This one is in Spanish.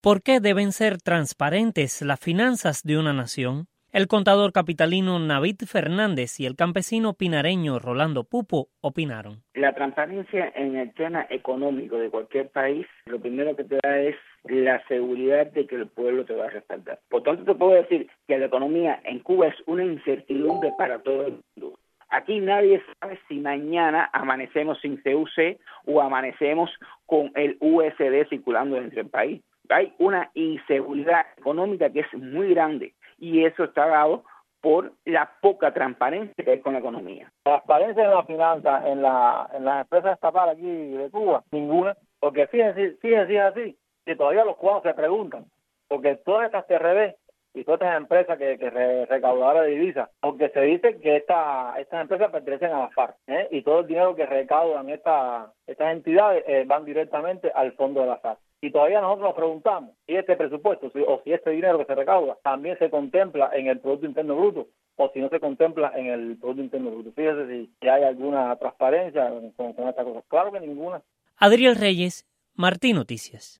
¿Por qué deben ser transparentes las finanzas de una nación? El contador capitalino Navid Fernández y el campesino pinareño Rolando Pupo opinaron. La transparencia en el tema económico de cualquier país, lo primero que te da es la seguridad de que el pueblo te va a respaldar. Por tanto, te puedo decir que la economía en Cuba es una incertidumbre para todo el mundo. Aquí nadie sabe si mañana amanecemos sin CUC o amanecemos con el USD circulando dentro del país. Hay una inseguridad económica que es muy grande y eso está dado por la poca transparencia que hay con la economía. Transparencia en la finanza, en las empresas estatales aquí de Cuba, ninguna, porque fíjense así, que todavía los cubanos se preguntan, porque todas estas TRD y todas estas empresas que recaudadoras de divisas, aunque se dice que estas empresas pertenecen a la FARC, y todo el dinero que recaudan estas entidades van directamente al fondo de la FARC. Y todavía nosotros nos preguntamos si este presupuesto o si este dinero que se recauda también se contempla en el Producto Interno Bruto o si no se contempla en el Producto Interno Bruto. Fíjese si hay alguna transparencia con esta cosa. Claro que ninguna. Adriel Reyes, Martín Noticias.